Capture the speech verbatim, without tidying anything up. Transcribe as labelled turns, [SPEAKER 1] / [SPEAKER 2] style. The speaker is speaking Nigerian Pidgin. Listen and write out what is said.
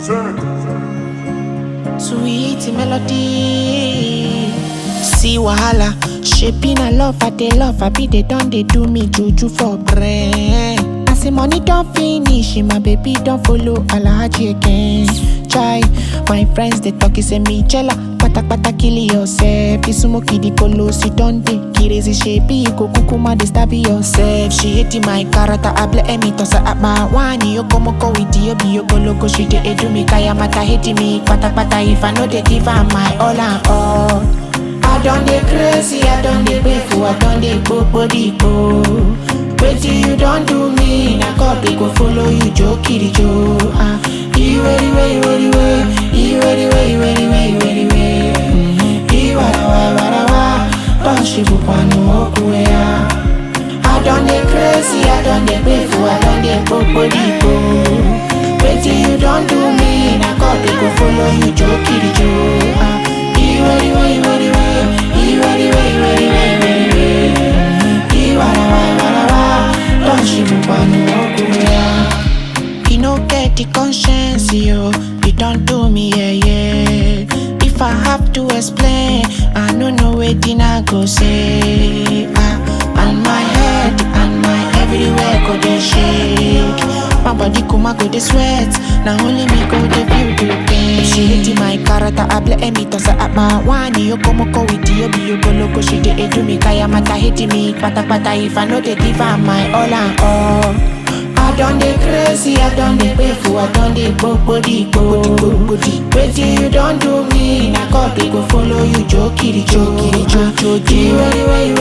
[SPEAKER 1] Sweet melody. See wahala, shaping a love, I they love, I be they done, they do me juju for brain. I say money don't finish, my baby don't follow Alhaji again. Chai, my friends they talk, say me jella, pata pata kill yourself. You smoke the polo, sit down the crazy shape, you go kukuma, they stab yourself. She hating my character, I blame me, toss up my one, you come go with you, be you go loco, she de edu me, kaya mata hating me, pata pata if I know they give her my all and all. I done the crazy, I done the painful, I done the body go. Wait till you don't do me, na copy go follow you, jokey jo. Ah, you ready, ready, ready, ready, you ready, ready, ready, ready, ready, ready. You wada wada wada wada, don't she book one no kuya. I done the crazy, I done the painful, I done the body go. Wait till you don't do me, na copy go follow you, jokey jo. Ah, you ready, ready, ready, ready, you ready, ready, ready, ready, ready. You wada wada wada wada, don't she book one no kuya. You no get the conscience, yo. You don't do me, yeah, yeah. If I have to explain, I don't know waiting I go say. Ah, and my head and my everywhere go they shake. My body kuma go they sweat. Now only me go they feel the pain. She hating my character, I blame me toss up my one. You come go with you, be you go loco. She de edu me kaya mata hating me. Pata pata if I know they give her my all and all. I done the crazy, I done the painful, I done the body go. Wait till you don't do me, na copy go follow you, jokey, jokey, jokey. You ready, ready,